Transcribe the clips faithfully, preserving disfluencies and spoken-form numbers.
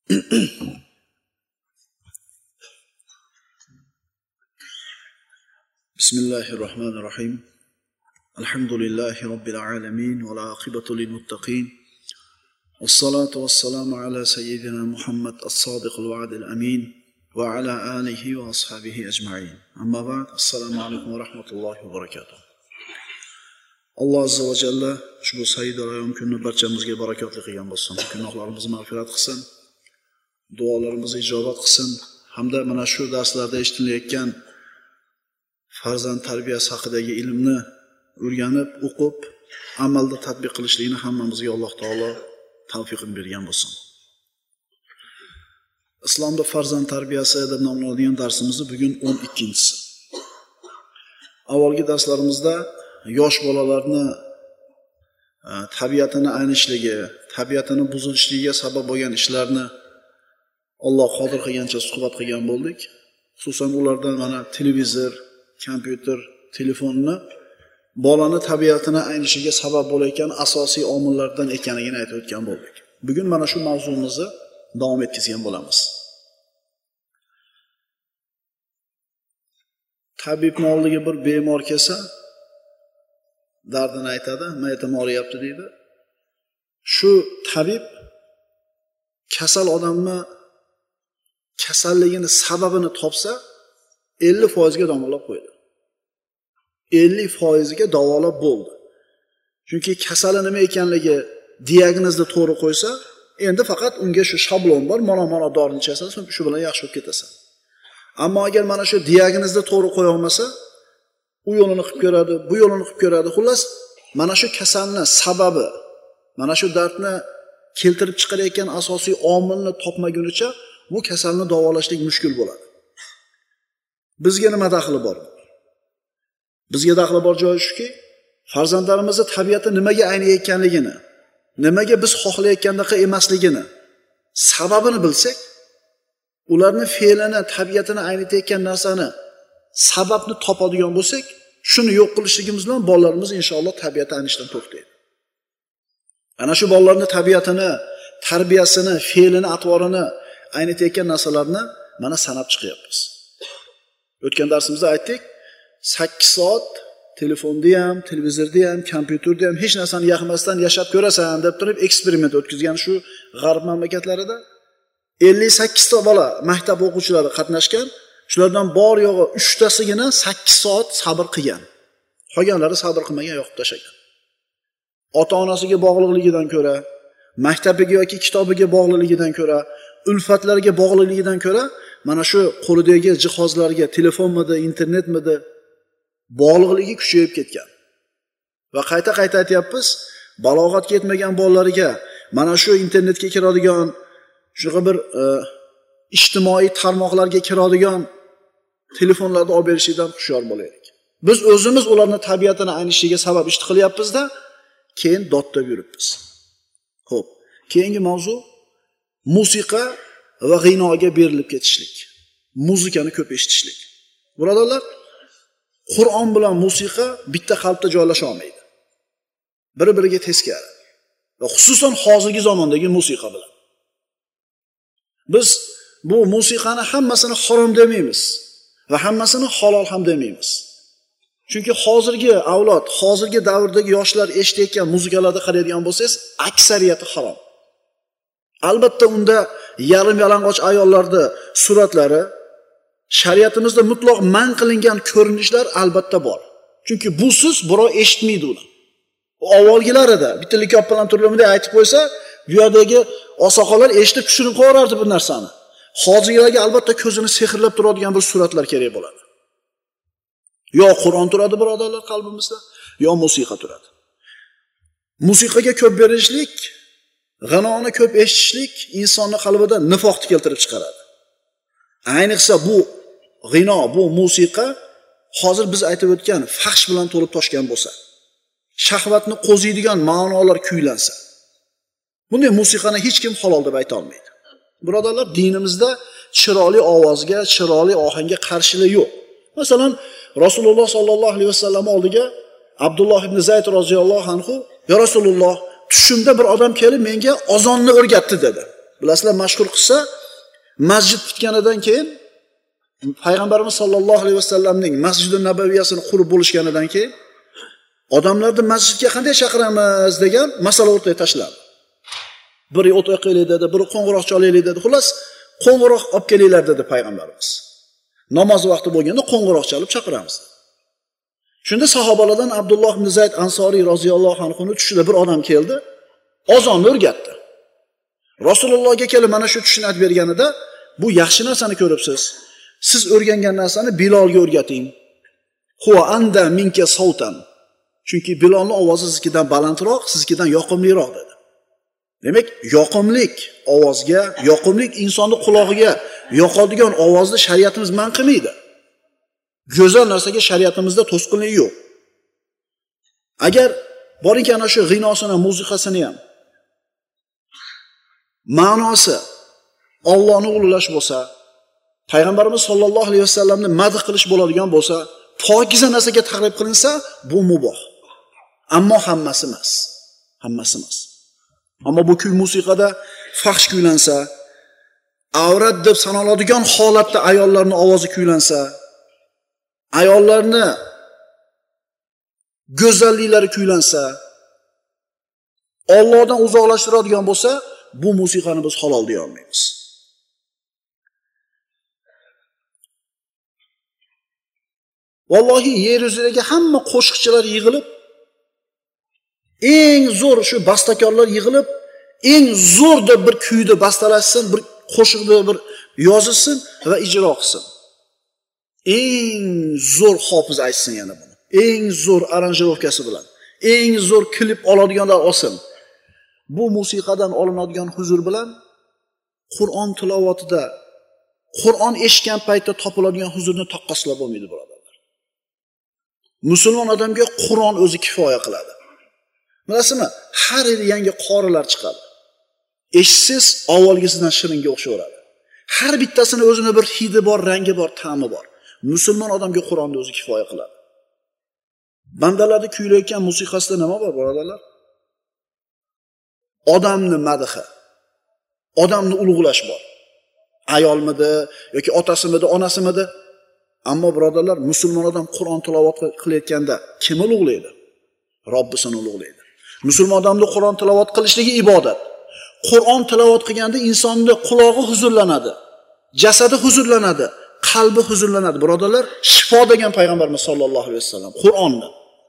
Bismillahirrahmanirrahim. Alhamdulillahi Rabbil alamin wa al-aqibatu lil muttaqin. Wassalatu wassalamu ala sayyidina Muhammad as-sadiq al-wa'd al-amin wa ala alihi wa ashabihi ajma'in. Amma ba'd. Assalomu alaykum va rahmatullohi va barakatuh. Alloh azza va jalla ushbu sayyid ayyom kunni barchamizga barakotli qilgan bo'lsin. Gunohlarimizni mag'firat qilsin. Duolarimizni ijobat qilsin hamda mana shu darslarda eshitilayotgan farzand tarbiyasi haqidagi ilmni o'rganib, o'qib, amalda tatbiq qilishlikni hammamizga Alloh taolo tavfiqini bergan bo'lsin. Islomda farzand tarbiyasi deb nomlanadigan darsimizni bugun o'n ikkinchisi. Avvalgi darslarimizda yosh bolalarni tabiatini aynishligi, tabiatini buzilishligiga sabab bo'lgan ishlarni Alloh qodir qilgancha suhbat qilgan bo'ldik. Xususan ulardan mana televizor, kompyuter, telefonni bolani tabiatini aynishiga sabab bo'layotgan asosiy omillardan ekanligini aytib o'tgan bo'ldik. Bugun mana shu mavzuimizni davom etkazgan bo'lamiz. Tabibning oldiga bir bemor kelsa, dardini aytadi, mayta moriyapti deydi. Shu tabib kasal odamni kasalligini sababini topsa, ellik foiz ga davolab qo'ydi. ellik foiz ga davolab bo'ldi. Chunki kasali nima ekanligi diagnozni to'g'ri qo'ysa, endi faqat unga shu shablon bor, mana-mana dorini ichasan, shu bilan yaxshi bo'lib ketasan. Ammo agar mana shu diagnozni to'g'ri qo'ya olmasa, u yo'lini qilib ko'radi, bu yo'lini qilib ko'radi. Xullas, mana shu kasalni sababi, mana shu dardni keltirib chiqarayotgan asosiy omilni topmagunicha bu kasalni davolashlik mushkul bo'ladi. Bizga nima daxli bor? Bizga daxli bor joyi shuki, farzandlarimizning tabiati nimaga ayniyotganligini, nimaga biz xohlayotgandaqa emasligini, sababini bilsak, ularning fe'lini, tabiatini aynitayotgan narsani, sababni topadigan bo'lsak, shuni yo'q qilishligimiz bilan bolalarimiz inshaalloh tabiati aynishdan to'xtaydi. Ana shu bolalarning tabiatini, tarbiyasini, fe'lini, atvorini aynitayotgan narsalarni mana sanab chiqyapmiz. O'tgan darsimizda aytdik, sakkiz soat telefonda ham, televizorda ham, kompyuterda ham hech narsani yoqmasdan yashab ko'rasan deb turib eksperiment o'tkazgan shu g'arb mamlakatlarida ellik sakkiz ta bola maktab o'quvchilari qatnashgan. Shulardan bor yo'g'i uch tasigina sakkiz soat sabr qilgan. Qolganlari sabr qilmagan, yoqib tashlagan. Ota-onasiga bog'liqligidan ko'ra, maktabiga yoki kitobiga bog'liqligidan ko'ra, ulfatlariga bog'liqligidan ko'ra, mana shu qo'lidagi jihozlarga, telefonmidi, internetmidi bog'liqligi kuchayib ketgan. Va qayta-qayta aytayapmiz, balog'atga yetmagan bolalarga mana shu internetga kiradigan, shunaqa bir e, ijtimoiy tarmoqlarga kiradigan telefonlarni olib berishdan hushyor bo'laylik. Biz o'zimiz ularning tabiatini aynishiga sabab ish qilyapmiz-da, keyin dodtab yuribmiz. Xo'p, keyingi mavzu musiqa va g'inoga berilib ketishlik. Muzikani ko'p eshitishlik. Birodarlar, Qur'on bilan musiqa bitta qalbda joylasha olmaydi. Bir-biriga teskari. Va xususan hozirgi zamondagi musiqa bilan. Biz bu musiqani hammasini harom demaymiz va hammasini halol ham demaymiz. Chunki hozirgi avlod, hozirgi davrdagi yoshlar eshitayotgan musiqalarga qaraydigan bo'lsangiz, aksariyati harom. Albatta unda yarim yalang'och ayollarning suratlari, shariatimizda mutlaq man qilingan ko'rinishlar albatta bor. Chunki busiz birov eshitmaydi uni. Avvalgilarida bitta likop bilan turlimda aytib qo'ysa, bu yerdagi osoqolar eshitib tushunib qo'yardi bu narsani. Hozirgilarga albatta ko'zini sehrlab turadigan bir suratlar kerak bo'ladi. Yo Qur'on turadi birodarlar qalbimizda, yo musiqa turadi. Musiqaga ko'p berishlik, g'anoni ko'p eshitishlik insonning qalbida nifoqni keltirib chiqaradi. Ayniqsa bu g'ino, bu musiqa hozir biz aytib o'tgan fahsh bilan to'lib toshgan bo'lsa, shahvatni qo'ziydigan ma'nolar kuylansa, bunday musiqani hech kim halol deb ayta olmaydi. Birodarlar, dinimizda chiroyli ovozga, chiroyli ohangga qarshilik yo'q. Masalan, Rasululloh sollallohu alayhi vasallam oldiga Abdulloh ibn Zayd roziyallohu anhu, "Ya Rasululloh, tushimda bir odam kelib menga azonni o'rgatdi" dedi. Bilasizlar, mashhur qissa, masjid bitganidan keyin payg'ambarimiz sollallohu alayhi vasallamning Masjid-i Nabaviyasini qurib bo'lishganidan keyin odamlarni masjidga qanday chaqiramiz degan masala o'rtaga tashlandi. Biri o't yoqaylik dedi, biri qo'ng'iroq chalaylik dedi. Xullas, qo'ng'iroq olib kelinglar dedi payg'ambarimiz. Namoz vaqti bo'lganda qo'ng'iroq chalib chaqiramiz. Shunda sahobalardan Abdulloh ibn Zayd Ansoriy roziyallohu anhu tushida bir odam keldi, ozonni o'rgatdi. Rasulullohga kelib mana shu tushni aytib berganida, bu yaxshi narsani ko'ribsiz. Siz o'rgangan narsani Bilolga o'rgating. Huwa anda minka sautan. Chunki Bilolning ovozi sizkidan balandroq, sizkidan yoqimliroq dedi. Demak, yoqimlik ovozga, yoqimlik insonning qulog'iga yoqadigan ovozni shariatimiz man qilmaydi. Go'zal narsaga shariatimizda to'sqinlik yo'q. Agar borinki ana shu g'inosini, musiqasini ham ma'nosi Allohni ulug'lash bo'lsa, payg'ambarimiz sollallohu alayhi vasallamni madh qilish bo'ladigan bo'lsa, pokiza narsaga taqlid qilinsa, bu muboh. Ammo hammasi emas. Hammasi emas. Ammo bu kuy musiqada fahsh kuylansa, avrat deb sanaladigan holatda ayollarning ovozi kuylansa, ayollarni go'zalliklari kuylansa, Allohdan uzoqlashtiradigan bo'lsa, bu musiqani biz halol deya olmaymiz. Vallohi yer yuzidagi hamma qo'shiqchilar yig'ilib, eng zo'r shu bastakorlar yig'ilib, eng zo'r deb bir kuyni bastalashsin, bir qo'shiqni bir yozilsin va ijro qilsin. Eng zo'r hofiz aytsin yana buni. Eng zo'r aranjirovkasi bilan, eng zo'r klip oladiganlar olsin. Bu musiqadan olinadigan huzur bilan Qur'on tilovatida, Qur'on eshitgan paytda topiladigan huzurni taqqoslab bo'lmaydi, birodarlar. Musulmon odamga Qur'on o'zi kifoya qiladi. Bilasizmi? Har yil yangi qorilar chiqadi. Eshsiz avvalgisidan shiringa o'xshayveradi. Har bittasini o'zini bir hidi bor, rangi bor, ta'mi bor. Musulmon odamga Qur'onni o'zi kifoya qiladi. Bandalarni kuylayotgan musiqasida nima bor, birodarlar? Odamni madhi, odamni ulug'lash bor. Ayolmidi yoki otasimidi, onasimidi? Ammo birodarlar, musulmon odam Qur'on tilovat qilayotganda kim ulug'laydi? Robbisini ulug'laydi. Musulmon odamning Qur'on tilovat qilishligi ibodat. Qur'on tilovat qilganda insonning qulog'i huzurlanadi, jasadi huzurlanadi, qalbi huzurlanadi. Birodarlar, shifo degan payg'ambarimiz sollallohu alayhi vasallam Qur'onni.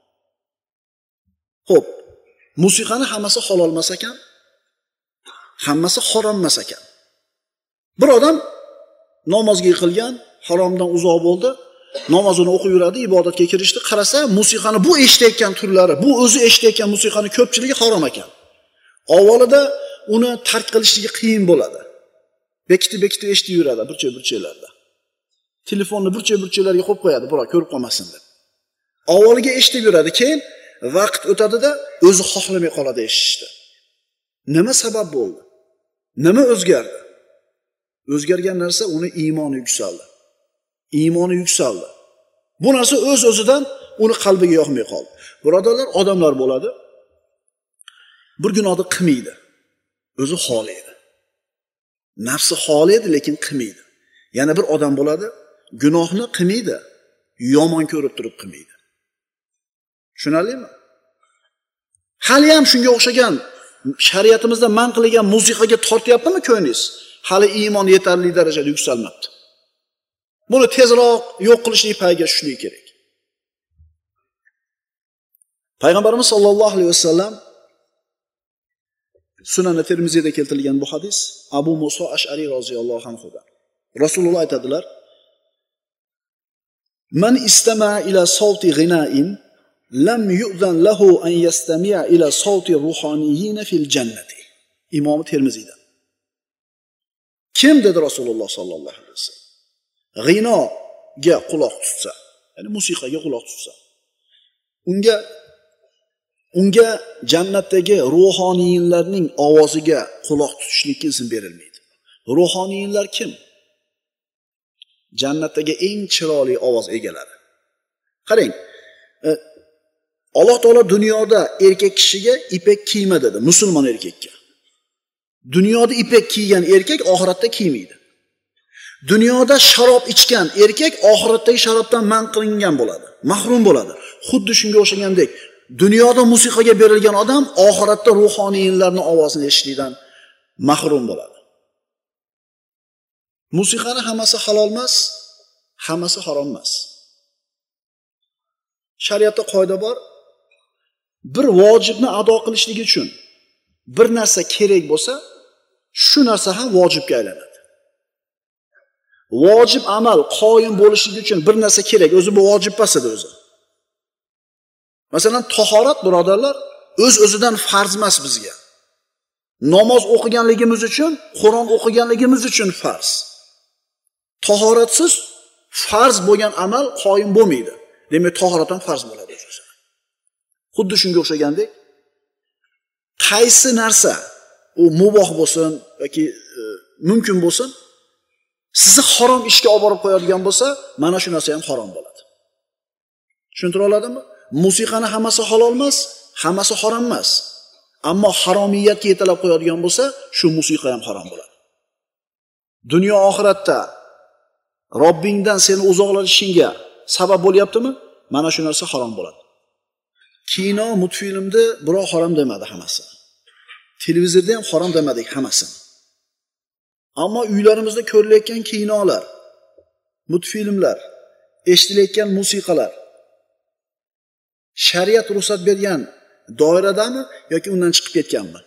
Xo'p, musiqani hammasi halol emas ekan, hammasi harom emas ekan. Bir odam namozga yiqilgan, haromdan uzoq bo'ldi, namozini o'qib yuradi, ibodatga kirishdi, qarasa, musiqani bu eshitayotgan turlari, bu o'zi eshitayotgan musiqani ko'pchiligi harom ekan. Avvalida uni tark qilishligi qiyin bo'ladi. Bekitib-bekitib eshitib yuradi burcha-burchalarda. Telefonni burcha-burchalarga qo'yib qo'yadi, biroq ko'rib qolmasin deb. Avvaliga eshitib yuradi, keyin vaqt o'tadida o'zi xohlamay qoladi eshitishni. Nima sabab bo'ldi? Nima o'zgardi? O'zgargan narsa uni iymoni yuksaldi. Iymoni yuksaldi. Bu narsa o'z-o'zidan uni qalbiga yoqmay qoldi. Birodarlar, odamlar bo'ladi. Bir gunohni qilmaydi. O'zi xohlaydi. Nafsi xohlaydi, lekin qilmaydi. Yana bir odam bo'ladi, gunohni qilmaydi, yomon ko'rib turib qilmaydi. Tushunarlimi? Hali ham shunga o'xshagan shariatimizda man qilingan musiqaga tortyaptimi ko'nglingiz? Hali iymon yetarli darajada yuksalmabdi. Buni tezroq yo'q qilishlik payiga tushishlik kerak. Payg'ambarimiz sollallohu alayhi vasallam Sunan Tirmizida keltirilgan bu hadis Abu Muso Ash'ari roziyallohu anhudan. Rasululloh aytadilar: "Man istama'a ila sawti ghina'in lam yu'zan lahu an yastami'a ila sawti ruhoniyyin fil jannati." Imom Tirmizida. Kim dedi Rasululloh sollallohu alayhi vasallam? G'inoga quloq tutsa, ya'ni musiqaga quloq tutsa, unga unga jannatdagi ruhoniylarning ovoziga quloq tutishlikka izn berilmaydi. Ruhoniylar kim? Jannatdagi eng chiroyli ovoz egalari. Qarang, Alloh taolo dunyoda erkak kishiga ipak kiyma dedi, musulmon erkakka. Dunyoda ipak kiygan erkak oxiratda kiymaydi. Dunyoda sharob ichgan erkak oxiratdagi sharobdan man qilingan bo'ladi, mahrum bo'ladi. Xuddi shunga o'xshagandek, dunyoda musiqaga berilgan odam oxiratda ruhoniylarning ovozini eshitishdan mahrum bo'ladi. Musiqani hammasi halol emas, hammasi harom emas. Shariatda qoida bor. Bir vojibni ado qilishlik uchun bir narsa kerak bo'lsa, shu narsa ham vojibga aylanadi. Vojib amal qoyim bo'lishligi uchun bir narsa kerak, o'zi bu vojib emasdir o'zi. Masalan, tahorat birodarlar o'z-o'zidan farz emas bizga. Namoz o'qiganligimiz uchun, Qur'on o'qiganligimiz uchun farz. Tahoratsiz farz bo'lgan amal qoyim bo'lmaydi. Demak, tahorat ham farz bo'ladi o'zi. Xuddi shunga o'xshagandek, qaysi narsa u muboh bo'lsin yoki e, mumkin bo'lsin, sizni harom ishga olib borib qo'yadigan bo'lsa, mana shu narsa ham harom bo'ladi. Tushuntira oladimmi? Musiqani hammasi halol emas, hammasi harom emas. Ammo haromiyatga yetalab qo'yadigan bo'lsa, shu musiqa ham harom bo'ladi. Dunyo oxiratda Robbingdan seni uzoqlashishingga sabab bo'lyaptimi? Mana shu narsa harom bo'ladi. Kino, multfilmda birov harom demadi hammasi. Televizorda ham harom demadik hammasi. Ammo uylarimizda ko'rilayotgan kinolar, multfilmlar, eshitilayotgan musiqalar shariat ruxsat bergan doiradami yoki undan chiqib ketganmi?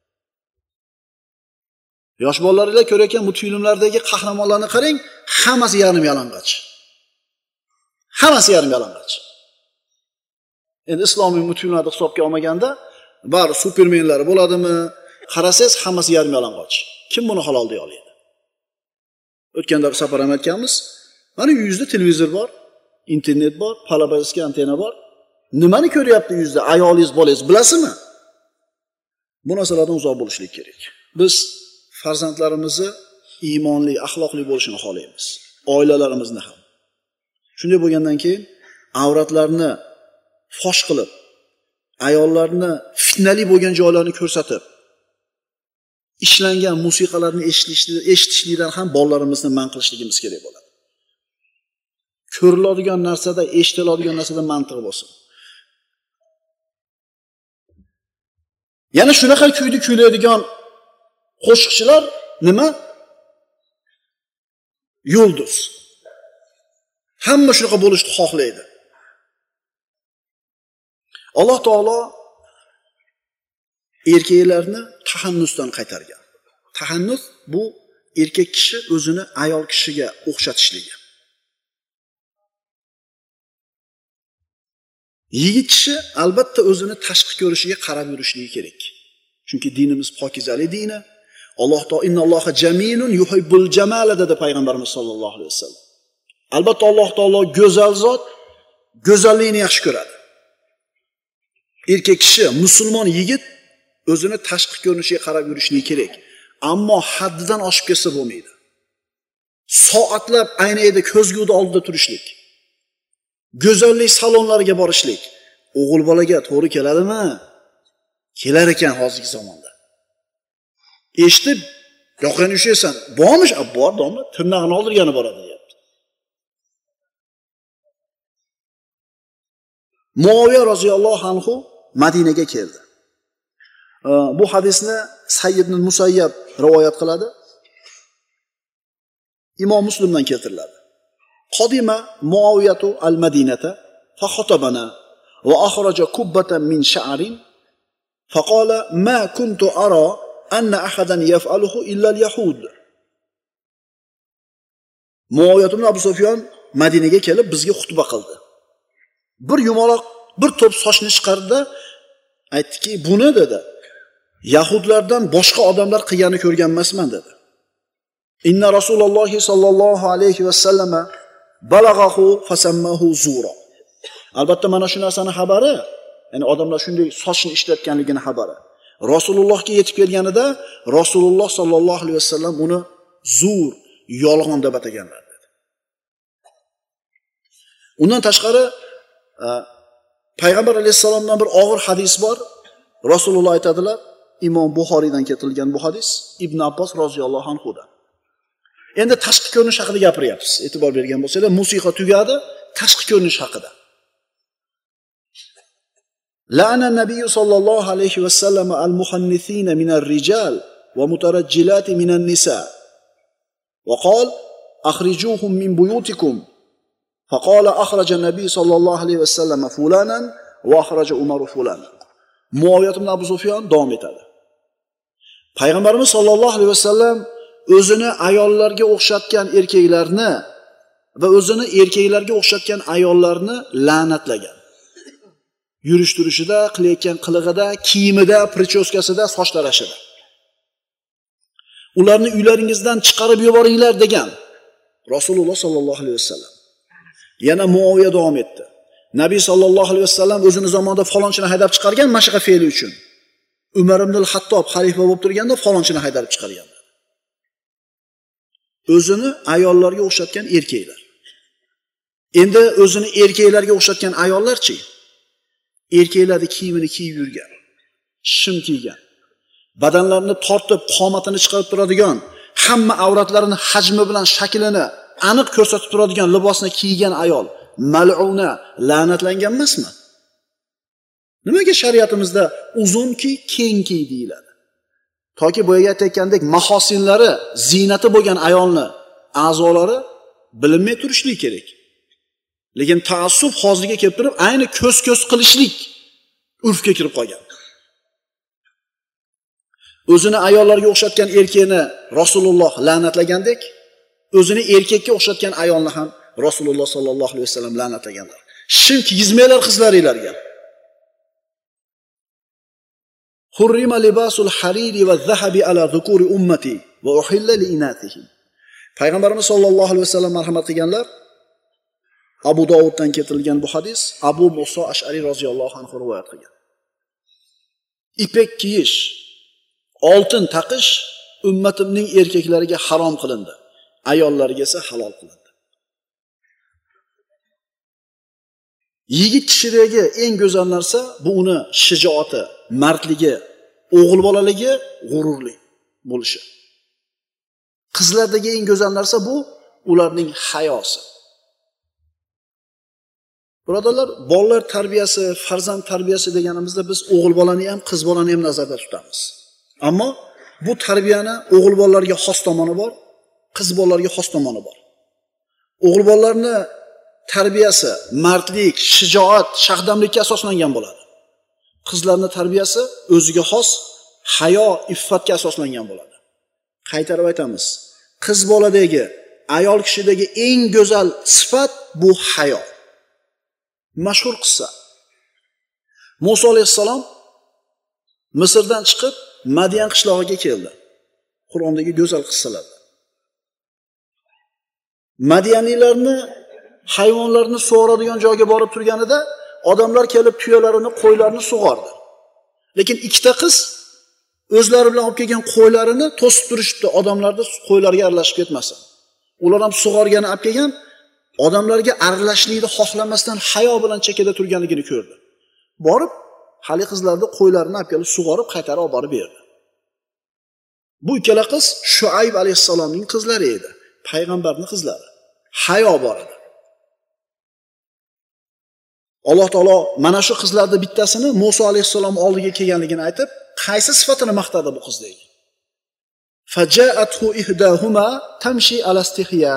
Yosh bolalarga ko'rayotgan multfilmlardagi qahramonlarni qarang, hammasi yarim yalang'och. Hammasi yarim yalang'och. Endi islomiy multfilmlarni hisobga olmaganda, bari supermenlar bo'ladimi? Qarasangiz, hammasi yarim yalang'och. Kim buni halol deya oladi? O'tganda safar ham aytganmiz, mana uyingizda televizor bor, internet bor, palabaska antena bor. Nimani ko'ryapti uyingizda? Ayolingiz, bolangiz bilasizmi? Bu narsalardan uzoq bo'lishlik kerak. Biz farzandlarimizni iymonli, axloqli bo'lishini xohlaymiz. Oilalarimizni ham. Shunday bo'lgandan keyin avratlarni fosh qilib, ayollarni fitnali bo'lgan joylarni ko'rsatib, ishlangan musiqalarni eshitishlikdan ham bolalarimizni man qilishligimiz kerak bo'ladi. Ko'riladigan narsada, eshitiladigan narsada mantiq bo'lsin. Yana shunaqa kuyni kuylaydigan qo'shiqchilar nima? Yulduz. Hamma shunaqa bo'lishni xohlaydi. Alloh taolo erkaklarni tahannusdan qaytargan. Tahannus bu erkak kishi o'zini ayol kishiga o'xshatishligi. Yigit kishi albatta o'zini tashqi ko'rishiga qarab yurishligi kerak. Chunki dinimiz pokizali dini. Alloh taolo innalloha jamilun yuhibbul jamala dedi payg'ambarimiz sollallohu alayhi vasallam. Albatta Alloh taolo go'zal zot, go'zallikni yaxshi ko'radi. Erkak kishi, musulmon yigit o'zini tashqi ko'rinishiga qarab yurishligi kerak. Ammo haddidan oshib ketsa bo'lmaydi. Soatlab aynayda ko'zguda oldida turishlik. Go'zallik salonlariga borishlik. O'g'il bolaga to'g'ri keladimi? Kelar ekan hozirgi zamonda. Eshitib, yoqani ushlaysan, bormish, bor, domla, tirnog'ini oldirgani boradi deyapti. Muaviya roziyallohu anhu Madinaga keldi. Bu hadisni Sayyid ibn Musayyab rivoyat qiladi. Imom Muslimdan keltiriladi. Qadima Muaviyatu al-Madinata fa khatabana va akhraja kubbatan min sha'rin fa qala ma kuntu ara anna ahadan yaf'aluhu illa al-yahud. Muaviyat ibn Abu Sufyon Madinaga kelib bizga xutba qildi. Bir yumaloq, bir to'p sochni chiqardi, aytdiki, buni dedi, Yahudlardan boshqa odamlar qilgani ko'rgan emasman dedi. Inna Rasululloh sallallohu alayhi va sallama balaghahu fasammahu zura. Albatta mana shu narsani xabari, ya'ni odamlar shunday sochni ishlatganligini xabari. Rasulullohga yetib kelganida Rasululloh sallallohu alayhi vasallam uni zur, yolg'on deb ataganlar dedi. Undan tashqari payg'ambar alayhisalomdan bir og'ir hadis bor. Rasululloh aytadilar: Imom Buxoriydan keltirilgan bu hadis Ibn Abbos roziyallohu anhudan. Endi tashqi ko'rinish haqida gapiryapmiz. E'tibor bergan bo'lsanglar, musiqa tugadi, tashqi ko'rinish haqida. La'ana an-nabiy sallallohu alayhi va sallam al-muhannithina min ar-rijal va mutarajjilati min an-nisa. Va qol akhrijuhum min buyutikum. Faqala akhraja an-nabiy sallallohu alayhi va sallam fulanan va akhraja Umar fulanan. Muaviyat ibn Abu Sufyon davom etadi. Payg'ambarimiz sollallohu alayhi vasallam o'zini ayollarga o'xshatgan erkaklarni va o'zini erkaklarga o'xshatgan ayollarni la'natlagan. Yurish turishida, qilayotgan qilig'ida, kiyimida, prichoskasida, soch tarashida. Ularni uylaringizdan chiqarib yuboringlar degan Rasululloh sollallohu alayhi vasallam. Yana Muaviya davom etdi. Nabiy sallallohu alayhi vasallam o'zini zamonida falonchini haydab chiqargan mashqa fe'li uchun. Umar ibn al-Hattob xalifa bo'lib turganda falonchini haydab chiqargan. O'zini ayollarga o'xshatgan erkaklar. Endi o'zini erkaklarga o'xshatgan ayollarchi? Erkaklarning kiyimini kiyib yurgan, shim kiygan, badanlarini tortib, qomatini chiqarib turadigan, hamma avratlarini hajmi bilan shaklini aniq ko'rsatib turadigan libosni kiygan ayol mal'una, la'natlangan emasmi? Nimaga shariatimizda uzun kiy, keng kiy deyiladi? Toki boyaga aytayotgandek mahosinlari, ziynati bo'lgan ayolni a'zolari bilinmay turishlik kerak. Lekin taassub hozirga kelib turib, ayni ko'z-ko'z qilishlik urfga kirib qolgan. O'zini ayollarga o'xshatgan erkakni Rasululloh la'natlagandek, o'zini erkakka o'xshatgan ayolni ham Rasululloh sollallohu alayhi vasallam la'natlaganlar. Shim kiygizmanglar qizlaringlarga. Hurrima libasul hariri va zahabi ala zukuri ummati va uhilla li inatihim. Payg'ambarimiz sollallohu alayhi vasallam marhamat qilganlar. Abu Dovuddan keltirilgan bu hadis Abu Muso Ash'ari roziyallohu anhu rivoyat qilgan. Ipek kiyish, oltin taqish ummatimning erkaklariga harom qilindi, ayollarga esa halol qilindi. Yigit kishidagi eng go'zal narsa bu uni shijoati, mardligi, o'g'il bolaligi, g'ururli bo'lishi. Qizlardagi eng go'zal narsa bu ularning hayosi. Birodarlar, bolalar tarbiyasi, farzand tarbiyasi deganimizda biz o'g'il bolani ham, qiz bolani ham nazarda tutamiz. Ammo bu tarbiyani o'g'il bolalarga xos tomoni bor, qiz bolalarga xos tomoni bor. O'g'il bolalarni tarbiyasi mardlik, shijoat, shahdamlikka asoslangan bo'ladi. Qizlarning tarbiyasi o'ziga xos hayo, iffatga asoslangan bo'ladi. Qaytarib aytamiz. Qiz boladagi, ayol kishidagi eng go'zal sifat bu hayo. Mashhur qissa. Musa alayhissalom Misrdan chiqib Madian qishlog'iga keldi. Qur'ondagi go'zal qissalar. Madianiylarni hayvonlarni sug'oradigan joyga borib turganida odamlar kelib tuyalarini, qo'ylarini sug'ordi. Lekin ikkita qiz o'zlari bilan olib kelgan qo'ylarini to'sib turishdi, odamlarni qo'ylarga aralashib ketmasin. Ular ham sug'organi olib kelgan, odamlarga aralashishlikni xohlamasdan hayo bilan chekkada turganligini ko'rdi. Borib, hali qizlarni qo'ylarini olib kelib sug'orib, qaytarib olib borib berdi. Bu ikkala qiz Shuayb alayhissalomning qizlari edi, payg'ambarning qizlari. Hayo bor edi. Alloh taolo mana shu qizlarning bittasini Musa alayhissalom oldiga kelganligini aytib, qaysi sifatini maqtadi bu qizdagi? Faja'athu ihdahuma tamshi ala istihya.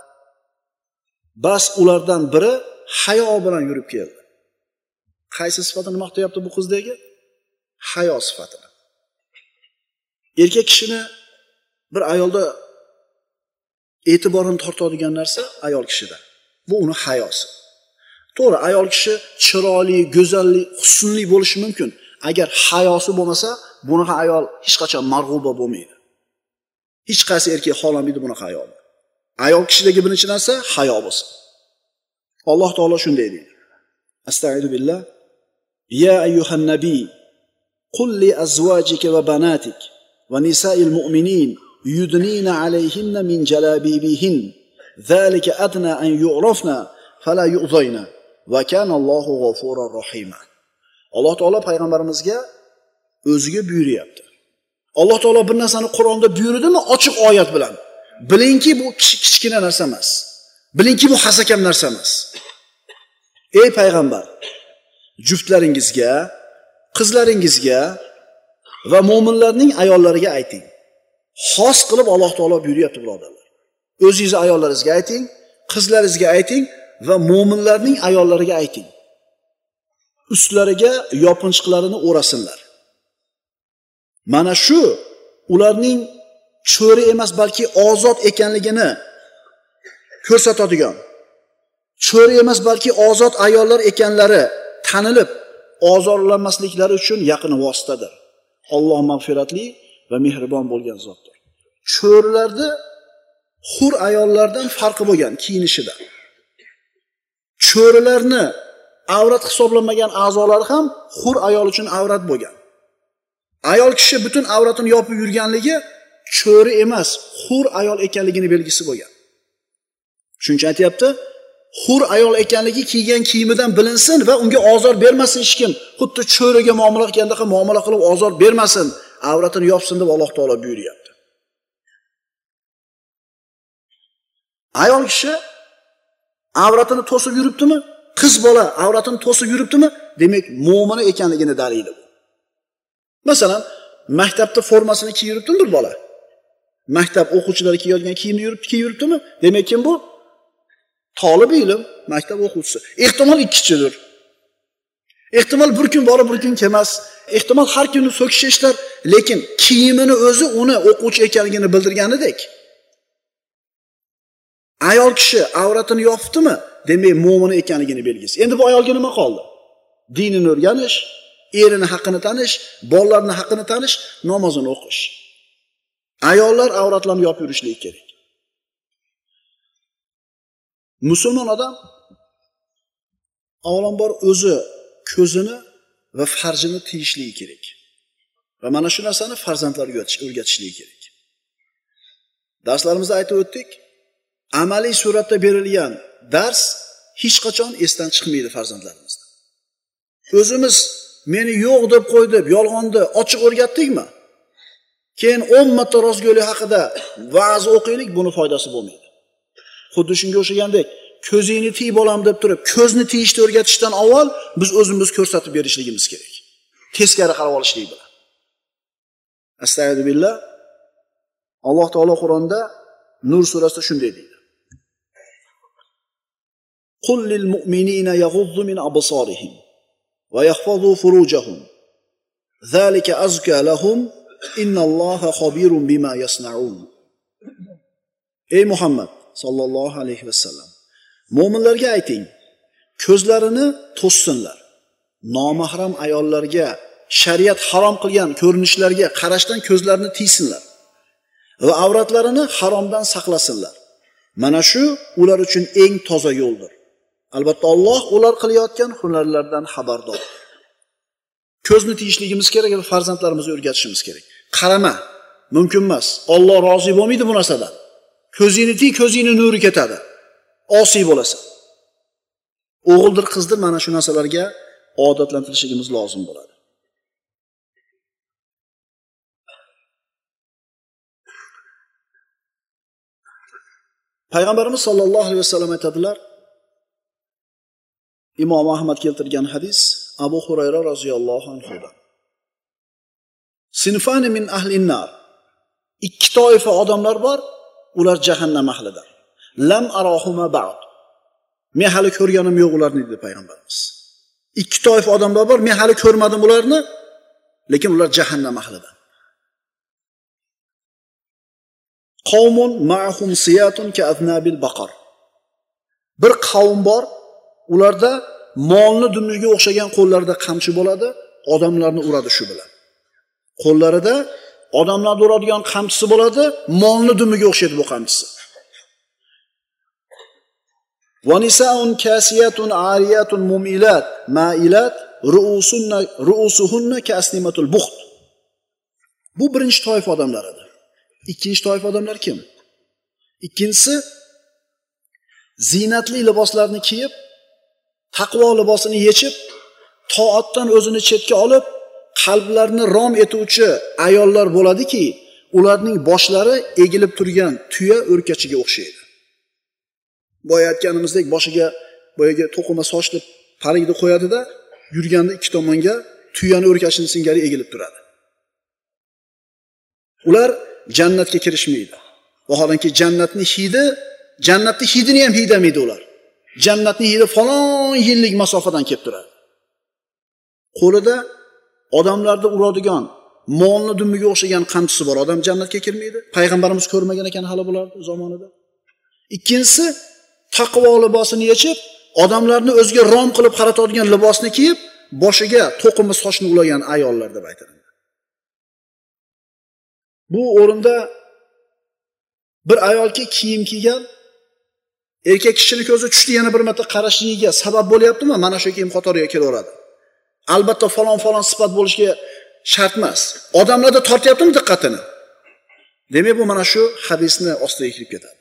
Bas ulardan biri hayo bilan yurib keldi. Qaysi sifatini maqtayapti bu qizdagi? Hayo sifatini. Erkak kishini bir ayolda e'tiborini tortadigan narsa ayol kishida. Bu uni hayosi. To'g'ri, ayol kishi chiroyli, go'zallik, husnli bo'lishi mumkin. Agar hayosi bo'lmasa, bunaqa ayol hech qachon marg'uba bo'lmaydi. Hech qaysi erkak xohlamaydi bunaqa ayolni. Ayol kishidagi birinchi narsa hayo bo'lsin. Alloh taolo shunday deydi. Astagfiru billah. Ya ayyuhan nabiy, qul li azwajika va banatik va nisa'il mu'minin yudnina alayhinna min jalabibihin. Zalika adna an yu'rafna fala yu'zayna va kana Allohu g'afurur rahim. Alloh taolo payg'ambarimizga o'ziga buyuryapti. Alloh taolo bir narsani Qur'onda buyurdimi, ochiq oyat bilan. Bilingki bu kichkina narsa emas. Bilingki bu hasakam narsa emas. Ey payg'ambar, juftlaringizga, qizlaringizga va mu'minlarning ayollariga ayting. Xos qilib Alloh taolo buyuryapti, birodarlar. O'zingizning ayollaringizga ayting, qizlaringizga ayting va mu'minlarning ayollariga ayting. Ustlariga yopinchiqlarini o'rasinlar. Mana shu ularning cho'ri emas, balki ozod ekanligini ko'rsatadigan, cho'ri emas, balki ozod ayollar ekanlari tanilib, ozorlanmasliklari uchun yaqin vositadir. Alloh mag'firatli va mehribon bo'lgan zotdir. Cho'rilarda hur ayollardan farqi bo'lgan kiyinishida. Cho'rilarni avrat hisoblanmagan a'zolari ham hur ayol uchun avrat bo'lgan. Ayol kishi butun avratini yopib yurganligi cho'ri emas, hur ayol ekanligini belgisi bo'lgan. Shuncha aytayapti, hur ayol ekanligi kiygan kiyimidan bilinsin va unga ozor bermasin hech kim. Xuddi cho'riga muomala qilgandek muomala qilib ozor bermasin, avratini yopsin deb Alloh taolo buyuryapti. Ayol kishi avratini to'sib yuribdimi? Qiz bola avratini to'sib yuribdimi? Demak, mo'mina ekanligini dalili bu. Masalan, maktabda formasini kiyib yuribdimi bir bola? Maktab o'quvchilari kiyadigan kiyimni yurib kiyib yuribdimi? Demak, kim bu? Talib ilm, maktab o'quvchisi. Ehtimol ikkichidir. Ehtimol bir kun borib, bir kun kelmas. Ehtimol har kuni so'kish ishlar, lekin kiyimini o'zi uni o'quvchi ekanligini bildirganidek. Ayol kishi avratini yopibdimi? Demak, mo'min ekanligini belgisi. Endi bu ayolga nima qoldi? Dinini o'rganish, erini haqqini tanish, bolalarning haqqini tanish, namozini o'qish. Ayollar avratlarini yopib yurishligi kerak. Musulmon odam avvalambor o'zi ko'zini va farjini tiyishligi kerak. Va mana shu narsani farzandlarga o'rgatishligi kerak. Darslarimizda aytib o'tdik, amaliy suratda berilgan dars hech qachon esdan chiqmaydi farzandlarimizda. O'zimiz meni yo'q deb qo'ydib, yolg'onni ochiq o'rgatdikmi? Keyin o'n marta rostgo'ylik haqida va'z o'qiylik, buni foydasi bo'lmaydi. Xuddi shunga o'xshagandek, ko'zingni tiyib olam deb turib, ko'zni tiyishni o'rgatishdan avval biz o'zimiz ko'rsatib berishligimiz kerak. Teskari qarab olishlik bilan. Astagfirullah. Alloh taolo Qur'onda Nur surasida shunday deydi. Qul lil mu'minina yaghuddu min absarihim va yahfazu furujahum. Zalika azka lahum innalloha xabirun bima yasnaun. Ey Muhammad sallallohu alayhi vasallam, mu'minlarga ayting, ko'zlarini to'ssinlar. Nomahram ayollarga, shariat harom qilgan ko'rinishlarga qarashdan ko'zlarini tiysinlar va avratlarini haromdan saqlasinlar. Mana shu ular uchun eng toza yo'ldir. Albatta Alloh ular qilayotgan hunarlardan xabardor. Ko'zni tiyishligimiz kerak va farzandlarimizga o'rgatishimiz kerak. Qarama, mumkin emas. Alloh rozi bo'lmaydi bu narsadan. Ko'zingni tiy, ko'zingni nuri ketadi. Osiy bo'lasan. O'g'ildir, qizdir, mana shu narsalarga odatlantirishimiz lozim bo'ladi. Payg'ambarimiz sollallohu alayhi vasallam aytadilar, Imom Ahmad keltirgan hadis Abu Hurayra roziyallohu anhudan. Sinfani min ahlin nar. Ikki toifa odamlar bor, ular jahannam ahlidir. Lam arahuma ba'd. Men hali ko'rganim yo'q ularni dedi payg'ambarimiz. Ikki toifa odamlar bor, men hali ko'rmadim ularni, lekin ular jahannam ahlidir. Qawmun ma'hum siyatun ka'aznabil baqar. Bir qavm bor, ularda molni dumiga o'xshagan qo'llarida qamchi bo'ladi, odamlarni uradi shu bilan. Qo'llarida odamlarni uradigan qamchisi bo'ladi, molni dumiga o'xshaydi bu qamchisi. Wa nisaa'un kasiyatun 'ariyatun mumilat ma'ilat ru'usunna ru'usuhunna ka'asnimatul bukht. Bu birinchi toifa odamlar edi. Ikkinchi toifa odamlar kim? Ikkinchisi zinatli liboslarni kiyib, taqvo libosini yechib, toatdan o'zini chetga olib, qalblarni rom etuvchi ayollar bo'ladiki, ularning boshlari egilib turgan tuya o'rkachiga o'xshaydi. Boya aytganimizdek, boshiga boyaga to'qima sochli parigni qo'yadi-da, yurganda ikki tomonga tuyani o'rkachining singari egilib turadi. Ular jannatga kirishmaydi. Vaholanki jannatning hidi, jannatning hidini ham hiydamaydi ular. Jannatning hidi falon yillik masofadan kelib turadi. Qo'lida odamlarni uradigan, molni dummiga o'xshagan qamchisi bor odam jannatga kirmaydi. Payg'ambarimiz ko'rmagan ekan hali bularni zamonida. Ikkinchisi, taqvo libosini yechib, odamlarni o'ziga rom qilib qaratadigan libosni kiyib, boshiga to'qima sochni ulagan ayollar deb aytiladi. Bu o'rinda bir ayolki kiyim kiygan, erkak kishining ko'zi tushdi yana bir marta qarashligiga sabab bo'lyaptimi? Mana shu kiyim qatoriga kelaveradi. Albatta falon-falon sifat bo'lishiga shart emas. Odamlarda tortyaptimi diqqatini? Demak, bu mana shu hadisni ostiga kirib ketadi.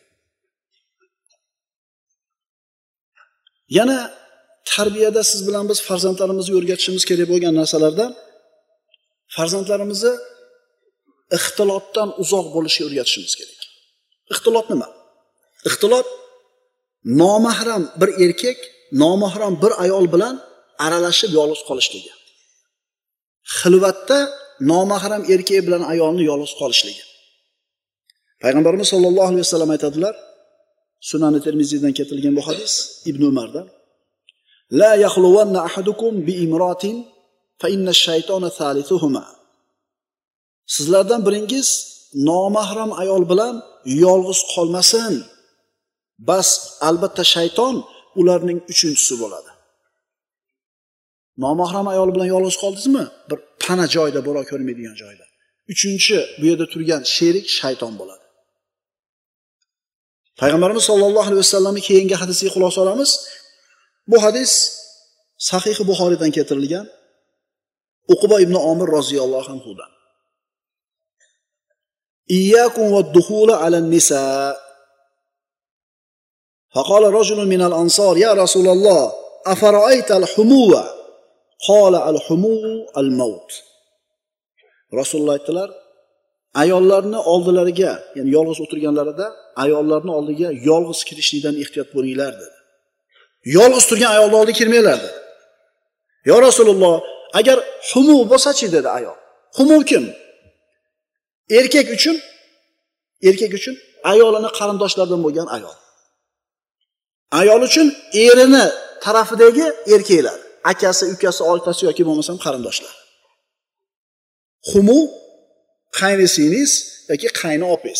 Yana tarbiyada siz bilan biz farzandlarimizga o'rgatishimiz kerak bo'lgan narsalardan farzandlarimizni ixtilotdan uzoq bo'lishga o'rgatishimiz kerak. Ixtilot nima? Ixtilot nomahram bir erkak, nomahram bir ayol bilan aralashib yolg'iz qolishligi. Xilvatda nomahram erkak bilan ayolni yolg'iz qolishligi. Payg'ambarimiz sollallohu alayhi vasallam aytadilar, Sunan-i Termiziydan keltirilgan bu hadis Ibn Umardan. La yaxluwanna ahadukum bi imratin fa inna ash-shaytona thalithuhuma. Sizlardan biringiz nomahram ayol bilan yolg'iz qolmasin. Bas albatta shayton ularning uchinchisi bo'ladi. Nomahram ayol bilan yolg'iz qoldingizmi? Bir pana joyda, bo'la ko'rmaydigan joyda. Uchinchi bu yerda turgan sherik shayton bo'ladi. Payg'ambarimiz sollallohu alayhi vasallamning keyingi hadisiga xulosa olamiz. Bu hadis Sahih Buxoriydan keltirilgan. Uqba ibn Omir roziyallohu anhu dan. Iyyakum wad-dukhula 'ala an-nisa. Faqala rajulun min al-ansar ya Rasulullah, afara'ayta al-humuwa? Qala al-humu al-maut. Rasululloh aytdilar, ayollarni oldilariga, ya'ni yolg'iz o'tirganlarida ayollarni oldiga yolg'iz kirishlikdan ehtiyot bo'linglar dedi. Yolg'iz turgan ayolning oldiga kirmanglar dedi. Ya Rasululloh, agar humu bo'lsa-chi dedi ayol. Humu kim? Erkak uchun, erkak uchun ayolini qarindoshlardan bo'lgan ayol. Ayol uchun erini tarafidagi erkaklar, akasi, ukasi, otasi yoki bo'lmasam qarindoshlar. Humu qaynisiniz yoki qayni opingiz.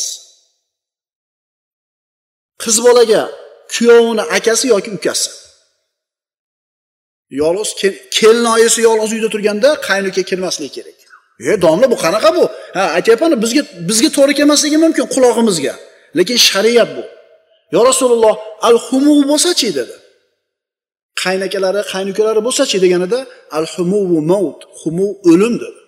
Qiz bolaga kuyovini akasi yoki ukasi. Yolg'iz kelinoyisi yolg'iz uyda turganda qaynuka kirmasligi kerak. E, domla bu qanaqa bu? Ha, aytayapman, bizga bizga to'g'ri kelmasligi mumkin quloqimizga, lekin shariat bu. Ya Rasululloh, al-humu bo'lsa-chi dedi. Qaynakalari, qaynukalari bo'lsa-chi deganida al-humu maut, humu o'lim dedi.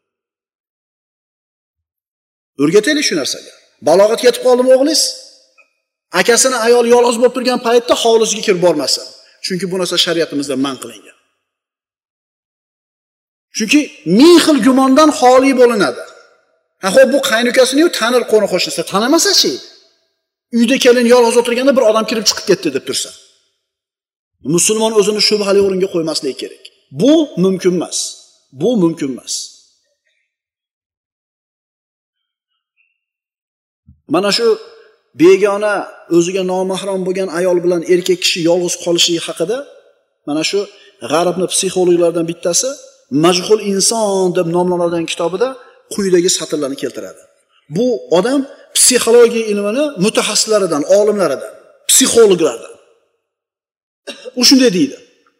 O'rgataylik shu narsaga. Balog'atga yetib qoldimi o'g'lingiz? Akasini ayol yolg'iz bo'lib turgan paytda hovlisiga kirib bormasin. Chunki bu narsa shariatimizda man qilingan. Chunki ming xil gumondan xoli bo'linadi. Ha, xo'p bu qaynukasini-yu tanir qo'ni qo'shnisi tanimasa-chi? Uyda kelin yolg'iz o'tirganda bir odam kirib chiqib ketdi deb tursa. Musulmon o'zini shubhali o'ringa qo'ymasligi kerak. Bu mumkin emas. Bu mumkin emas. Mana shu begona o'ziga nomahram bo'lgan ayol bilan erkak kishi yolg'iz qolishi haqida mana shu g'arbning psixologlaridan bittasi Majhul inson deb nomlanadigan kitobida quyidagi satrlarni keltiradi. Bu odam psixologiya ilmini mutaxassislaridan, olimlaridan, psixologlardan. U shunday deydi.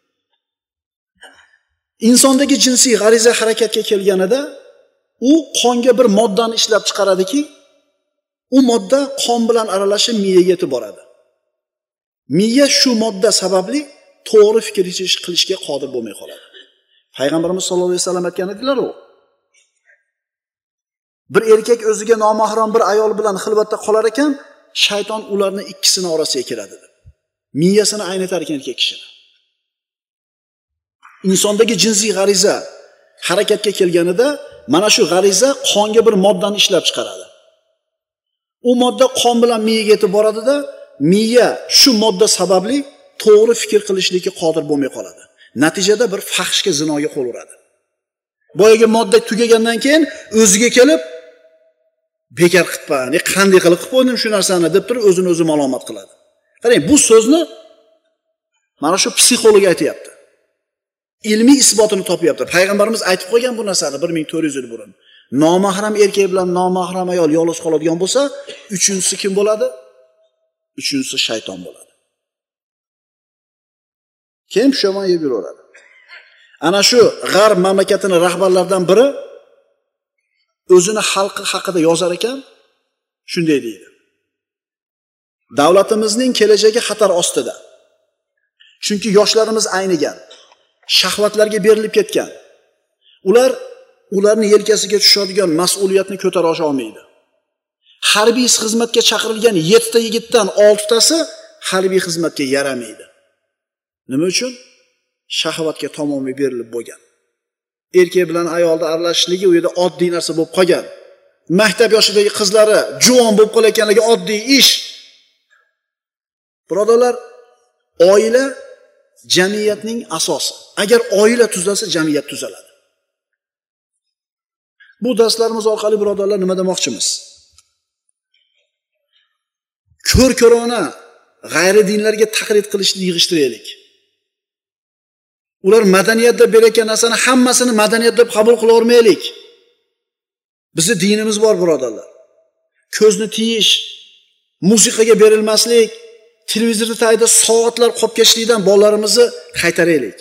Insondagi jinsiy g'ariza harakatga kelganida u qonga bir moddani ishlab chiqaradiki, u modda qon bilan aralashib miyaga yetib boradi. Miya shu modda sababli to'g'ri fikr qilishga qodir bo'lmay qoladi. Payg'ambarimiz sollallohu alayhi vasallam aytgan edilar-ku. Bir erkak o'ziga nomahram bir ayol bilan xilvatda qolar ekan, shayton ularni ikkisini orasiga kiradi deb. Miyasini aynatar ekan erkak kishi. Insondagi jinsiy g'ariza harakatga kelganida mana shu g'ariza qonga bir moddani ishlab chiqaradi. U modda qon bilan miyaga yetib boradida, miya shu modda sababli to'g'ri fikr qilishlikka qodir bo'lmay qoladi. Natijada bir fahshga, zinoga qo'l uradi. Boyaga modda tugagandan keyin o'ziga kelib bekor qilibman, qanday qilib qilib qo'ydim shu narsani deb turib o'zini o'zi malomat qiladi. Qarang, bu so'zni mana shu psixolog aytayapti. Ilmiy isbotini topyapti. Payg'ambarimiz aytib qo'ygan bu narsani bir ming to'rt yuz yil burun. Nomahram erkak bilan nomahram ayol yolg'iz qoladigan bo'lsa, uchinchisi kim bo'ladi? Uchinchisi shayton bo'ladi. Kim pushaymon yeb yuraveradi. Ana shu g'arb mamlakatining rahbarlaridan biri o'zini xalqi haqida yozar ekan, shunday deydi. Davlatimizning kelajagi xatar ostida. Chunki yoshlarimiz aynigan, shahvatlarga berilib ketgan. Ular ularning yelkasiga tushadigan mas'uliyatni ko'tara olmaydi. Harbiy xizmatga chaqirilgan yetti ta yigitdan olti tasi harbiy xizmatga yaramaydi. Nima uchun? Shahvatga tamomiy berilib bo'lgan. Erkak bilan ayolda aralashishligi u yerda oddiy narsa bo'lib qolgan. Maktab yoshidagi qizlari juvon bo'lib qolayotganligi oddiy ish. Birodarlar, oila jamiyatning asosi. Agar oila tuzalsa, jamiyat tuzaladi. Bu darslarimiz orqali birodarlar nima demoqchimiz? Ko'r-ko'rona g'ayri dinlarga taqlid qilishni yig'ishtiraylik. Ular madaniyat deb berayotgan narsani hammasini madaniyat deb qabul qila olmaylik. Bizning dinimiz bor birodarlar. Ko'zni tiyish, musiqaga berilmaslik, televizorda tayda soatlar qolib ketishlikdan bolalarimizni qaytaraylik.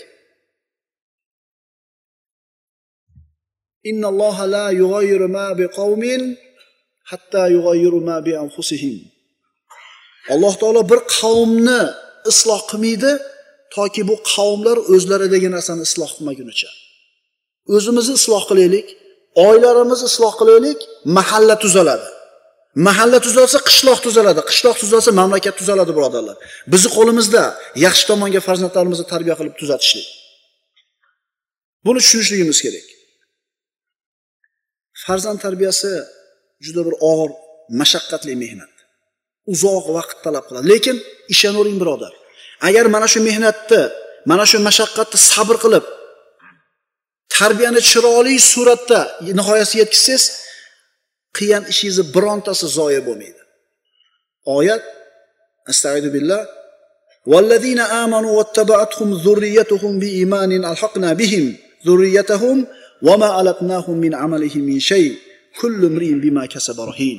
Innalloha la yughayyiru ma biqaumin hatta yughayyiru ma bi anfusihim. Alloh taolo bir qavmni isloh qilmaydi toki bu qavmlar o'zlaridagi narsani isloh qilmagunicha. O'zimizni isloh qilaylik, oilalarimizni isloh qilaylik, mahalla tuzaladi. Mahalla tuzalsa qishloq tuzaladi, qishloq tuzalsa mamlakat tuzaladi birodarlar. Bizning qo'limizda yaxshi tomonga farzandlarimizni tarbiya qilib tuzatishlik. Buni tushunishligimiz kerak. Farzand tarbiyasi juda bir og'ir, mashaqqatli mehnat. Uzoq vaqt talab qiladi. Lekin ishonavering birodar, agar mana shu mehnatni, mana shu mashaqqatni sabr qilib, tarbiyani chiroyli suratda nihoyasiga yetkazsangiz, qilgan ishingiz birontasi zoya bo'lmaydi. Oyat: Astagfiru billah. Vallazina amanu wattaba'atuhum zurriyyatuhum biimanin alhaqna bihim zurriyyatuhum wama alatnahum min amalihim min shay. Kullu imrin bima kasaba rahin.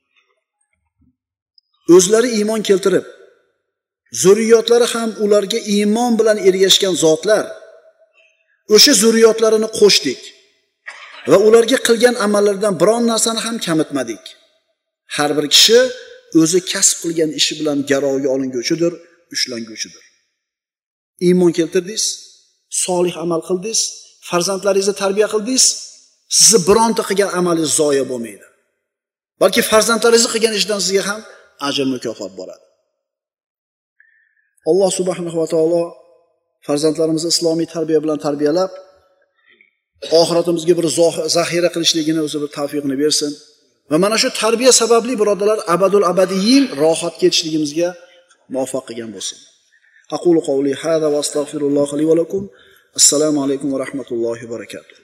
O'zlari iymon keltirib, zurriyotlari ham ularga iymon bilan ergashgan zotlar, o'sha zurriyotlarini qo'shdik va ularga qilgan amallaridan biron narsani ham kamitmadik. Har bir kishi o'zi kasb qilgan ishi bilan garovga olinguvchidir, ushlanguvchidir. Iymon keltirdingiz, solih amal qildingiz, farzandlaringizni tarbiya qildingiz, sizni bironta qilgan amalingiz zoya bo'lmaydi. Balki farzandlaringiz qilgan ishdan sizga ham ajr mukofot boradi. Alloh subhanahu va taolo farzandlarimizni islomiy tarbiya bilan tarbiyalab, oxiratimizga bir zaxira qilishligini o'zi bir tavfiqini bersin. Va mana shu tarbiya sababli birodarlar abadul abadiyin rohatga yetishligimizga muvaffaq qilgan bo'lsin. Aqulu qawli hada va astagfirulloh li va lakum. Assalomu alaykum va rahmatullohi va barakatuh.